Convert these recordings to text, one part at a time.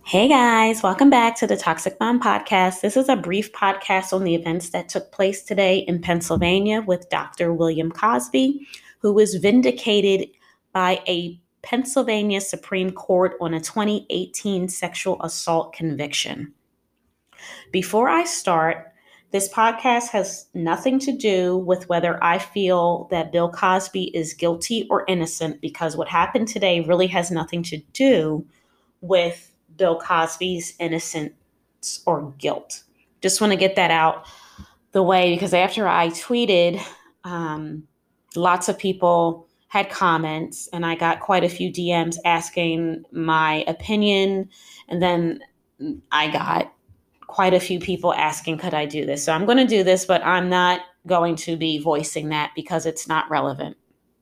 Hey guys, welcome back to the Toxic Mom Podcast. This is a brief podcast on the events that took place today in Pennsylvania with Dr. William Cosby, who was vindicated by a Pennsylvania Supreme Court on a 2018 sexual assault conviction. Before I start, this podcast has nothing to do with whether I feel that Bill Cosby is guilty or innocent, because what happened today really has nothing to do with Bill Cosby's innocence or guilt. Just want to get that out the way, because after I tweeted, lots of people had comments and I got quite a few DMs asking my opinion. And then I got quite a few people asking, could I do this? So I'm going to do this, but I'm not going to be voicing that because it's not relevant.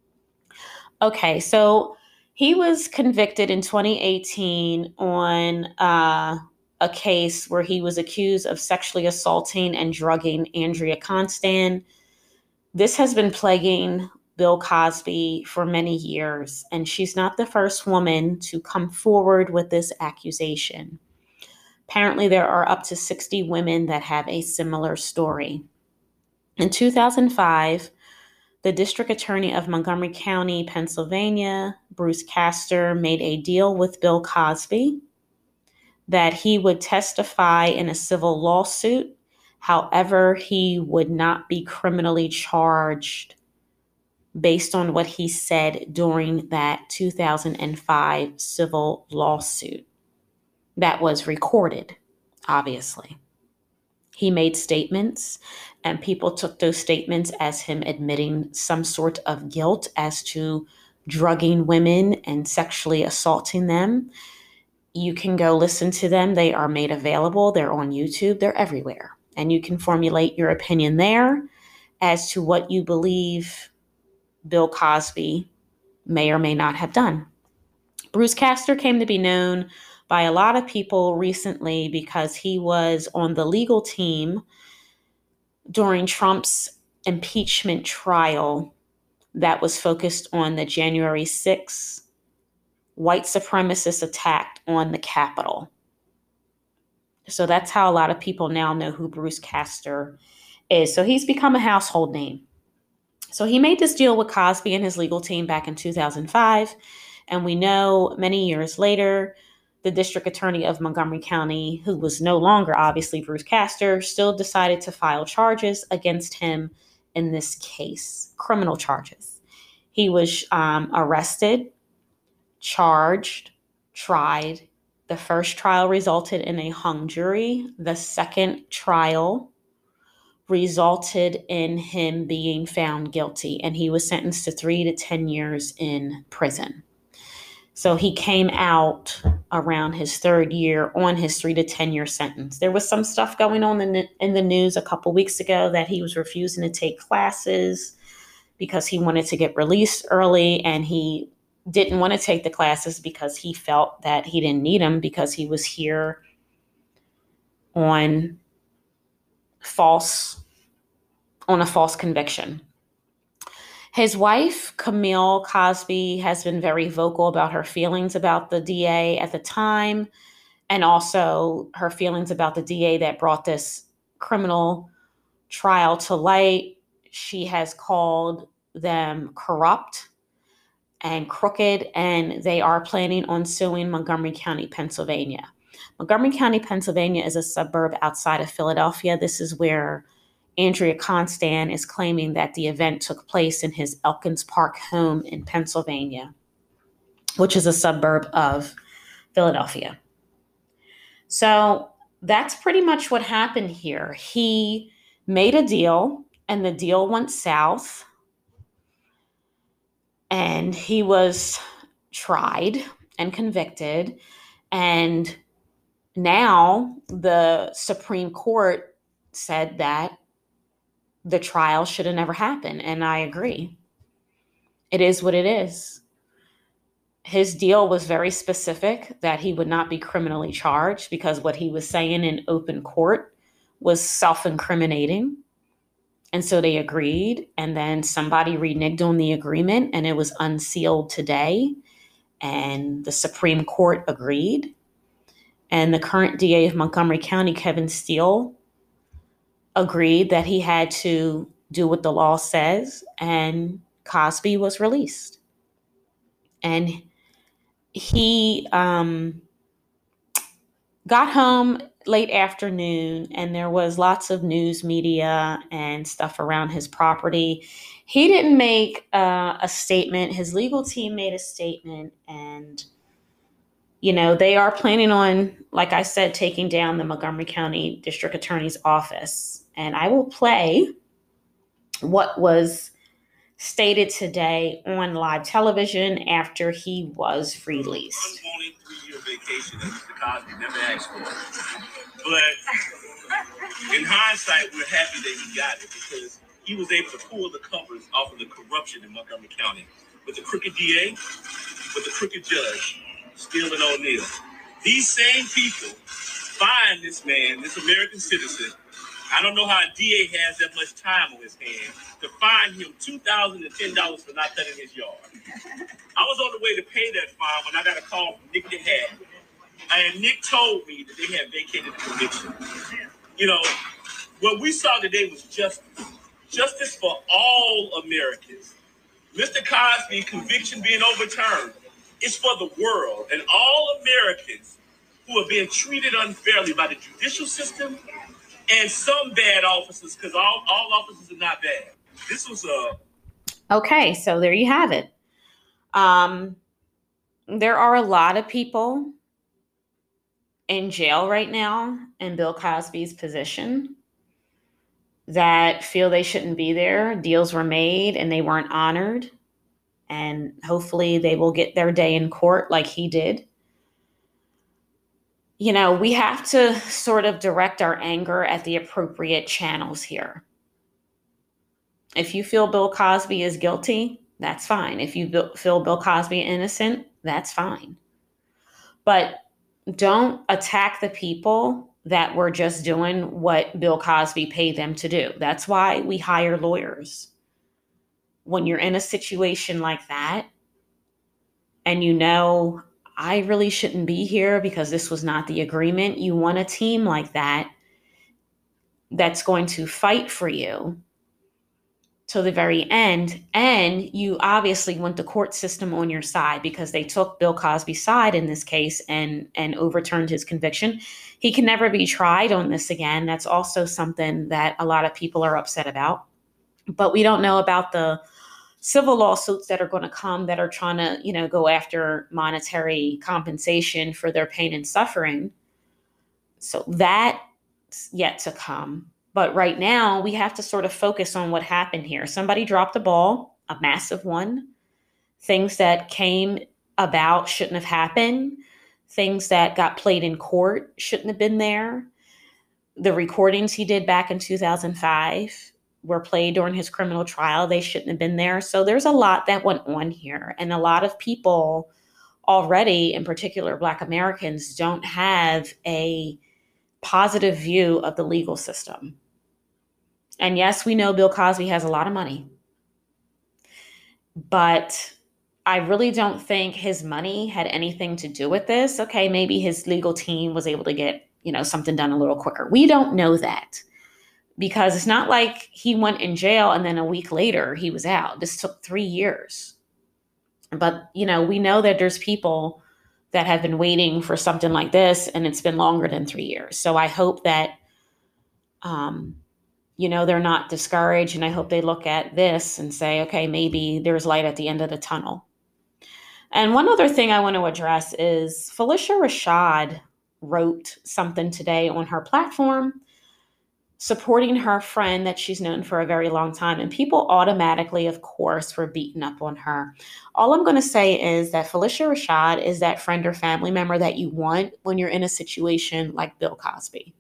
Okay, so he was convicted in 2018 on a case where he was accused of sexually assaulting and drugging Andrea Constand. This has been plaguing Bill Cosby for many years, and she's not the first woman to come forward with this accusation. Apparently, there are up to 60 women that have a similar story. In 2005, the district attorney of Montgomery County, Pennsylvania, Bruce Castor, made a deal with Bill Cosby that he would testify in a civil lawsuit. However, he would not be criminally charged based on what he said during that 2005 civil lawsuit that was recorded, obviously. He made statements, and people took those statements as him admitting some sort of guilt as to drugging women and sexually assaulting them. You can go listen to them. They are made available. They're on YouTube. They're everywhere. And you can formulate your opinion there as to what you believe Bill Cosby may or may not have done. Bruce Castor came to be known by a lot of people recently because he was on the legal team during Trump's impeachment trial that was focused on the January 6th white supremacist attack on the Capitol. So that's how a lot of people now know who Bruce Castor is. So he's become a household name. So he made this deal with Cosby and his legal team back in 2005. And we know many years later, the district attorney of Montgomery County, who was no longer obviously Bruce Castor, still decided to file charges against him in this case, criminal charges. He was arrested, charged, tried. The first trial resulted in a hung jury. The second trial resulted in him being found guilty, and he was sentenced to 3 to 10 years in prison. So he came out around his third year on his 3 to 10 year sentence. There was some stuff going on in the news a couple weeks ago that he was refusing to take classes because he wanted to get released early, and he didn't want to take the classes because he felt that he didn't need them because he was here on a false conviction. His wife, Camille Cosby, has been very vocal about her feelings about the DA at the time, and also her feelings about the DA that brought this criminal trial to light. She has called them corrupt and crooked, and they are planning on suing Montgomery County, Pennsylvania. Montgomery County, Pennsylvania is a suburb outside of Philadelphia. This is where Andrea Constand is claiming that the event took place in his Elkins Park home in Pennsylvania, which is a suburb of Philadelphia. So that's pretty much what happened here. He made a deal, and the deal went south, and he was tried and convicted. And now the Supreme Court said that the trial should have never happened. And I agree. It is what it is. His deal was very specific that he would not be criminally charged because what he was saying in open court was self-incriminating. And so they agreed. And then somebody reneged on the agreement, and it was unsealed today. And the Supreme Court agreed. And the current DA of Montgomery County, Kevin Steele, agreed that he had to do what the law says, and Cosby was released. And he got home late afternoon, and there was lots of news media and stuff around his property. He didn't make a statement. His legal team made a statement, and they are planning on, like I said, taking down the Montgomery County District Attorney's office. And I will play what was stated today on live television after he was released. Unwanted 3-year vacation that Mr. Cosby never asked for. But in hindsight, we're happy that he got it because he was able to pull the covers off of the corruption in Montgomery County with the crooked DA, with the crooked judge, Steele and O'Neill. These same people find this man, this American citizen. I don't know how a DA has that much time on his hands to fine him $2,010 for not cutting his yard. I was on the way to pay that fine when I got a call from Nick DeHatt. And Nick told me that they had vacated the conviction. What we saw today was justice. Justice for all Americans. Mr. Cosby's conviction being overturned is for the world and all Americans who are being treated unfairly by the judicial system and some bad officers, because all officers are not bad. This was Okay, so there you have it. There are a lot of people in jail right now in Bill Cosby's position that feel they shouldn't be there. Deals were made and they weren't honored. And hopefully they will get their day in court like he did. We have to sort of direct our anger at the appropriate channels here. If you feel Bill Cosby is guilty, that's fine. If you feel Bill Cosby innocent, that's fine. But don't attack the people that were just doing what Bill Cosby paid them to do. That's why we hire lawyers. When you're in a situation like that, and I really shouldn't be here because this was not the agreement, you want a team like that that's going to fight for you to the very end. And you obviously want the court system on your side because they took Bill Cosby's side in this case and overturned his conviction. He can never be tried on this again. That's also something that a lot of people are upset about. But we don't know about the civil lawsuits that are going to come that are trying to, go after monetary compensation for their pain and suffering. So that's yet to come. But right now, we have to sort of focus on what happened here. Somebody dropped a ball, a massive one. Things that came about shouldn't have happened. Things that got played in court shouldn't have been there. The recordings he did back in 2005 were played during his criminal trial. They shouldn't have been there. So there's a lot that went on here. And a lot of people already, in particular Black Americans, don't have a positive view of the legal system. And yes, we know Bill Cosby has a lot of money, but I really don't think his money had anything to do with this. Okay, maybe his legal team was able to get, something done a little quicker. We don't know that because it's not like he went in jail and then a week later he was out. This took 3 years. But, we know that there's people that have been waiting for something like this and it's been longer than 3 years. So I hope that, they're not discouraged, and I hope they look at this and say, okay, maybe there's light at the end of the tunnel. And one other thing I want to address is Phylicia Rashad wrote something today on her platform supporting her friend that she's known for a very long time. And people automatically, of course, were beaten up on her. All I'm going to say is that Phylicia Rashad is that friend or family member that you want when you're in a situation like Bill Cosby.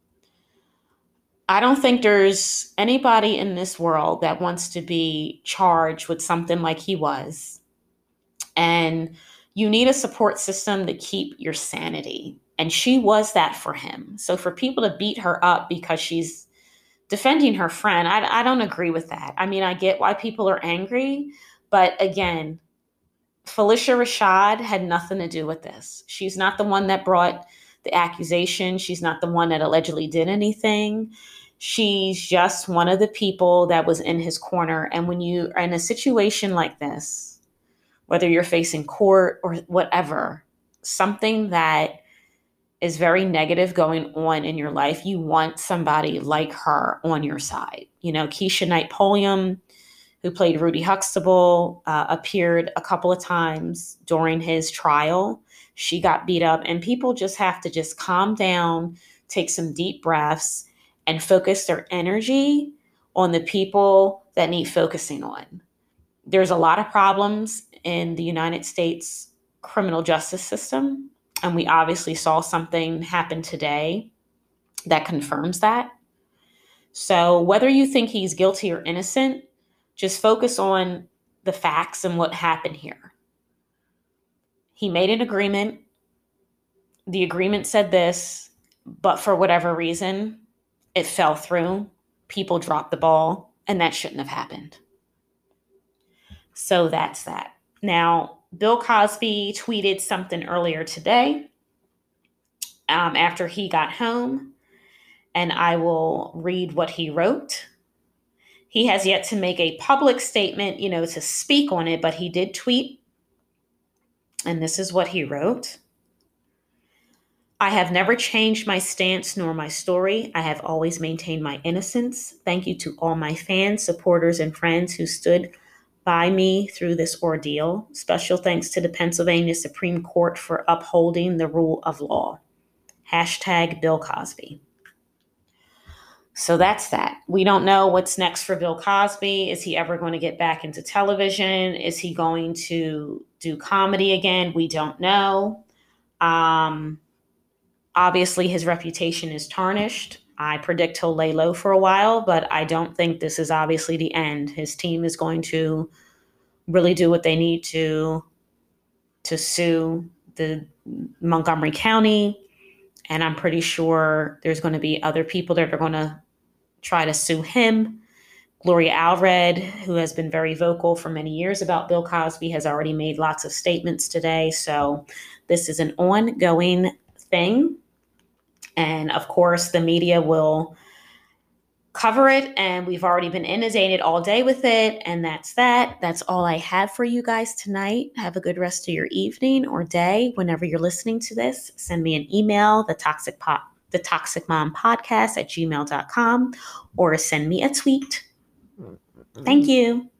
I don't think there's anybody in this world that wants to be charged with something like he was. And you need a support system to keep your sanity. And she was that for him. So for people to beat her up because she's defending her friend, I don't agree with that. I mean, I get why people are angry. But again, Phylicia Rashad had nothing to do with this. She's not the one that brought the accusation. She's not the one that allegedly did anything. She's just one of the people that was in his corner. And when you are in a situation like this, whether you're facing court or whatever, something that is very negative going on in your life, you want somebody like her on your side. You know, Keisha Knight Pulliam, who played Rudy Huxtable, appeared a couple of times during his trial. She got beat up, and people just have to just calm down, take some deep breaths, and focus their energy on the people that need focusing on. There's a lot of problems in the United States criminal justice system, and we obviously saw something happen today that confirms that. So whether you think he's guilty or innocent, just focus on the facts and what happened here. He made an agreement. The agreement said this, but for whatever reason, it fell through. People dropped the ball, and that shouldn't have happened. So that's that. Now, Bill Cosby tweeted something earlier today after he got home, and I will read what he wrote. He has yet to make a public statement, to speak on it, but he did tweet, and this is what he wrote. I have never changed my stance nor my story. I have always maintained my innocence. Thank you to all my fans, supporters, and friends who stood by me through this ordeal. Special thanks to the Pennsylvania Supreme Court for upholding the rule of law. # Bill Cosby. So that's that. We don't know what's next for Bill Cosby. Is he ever going to get back into television? Is he going to do comedy again? We don't know. Obviously, his reputation is tarnished. I predict he'll lay low for a while, but I don't think this is obviously the end. His team is going to really do what they need to sue the Montgomery County. And I'm pretty sure there's going to be other people that are going to try to sue him. Gloria Allred, who has been very vocal for many years about Bill Cosby, has already made lots of statements today. So this is an ongoing thing. And of course, the media will cover it, and we've already been inundated all day with it. And that's that. That's all I have for you guys tonight. Have a good rest of your evening or day whenever you're listening to this. Send me an email, the Toxic Mom Podcast @gmail.com, or send me a tweet. Thank you.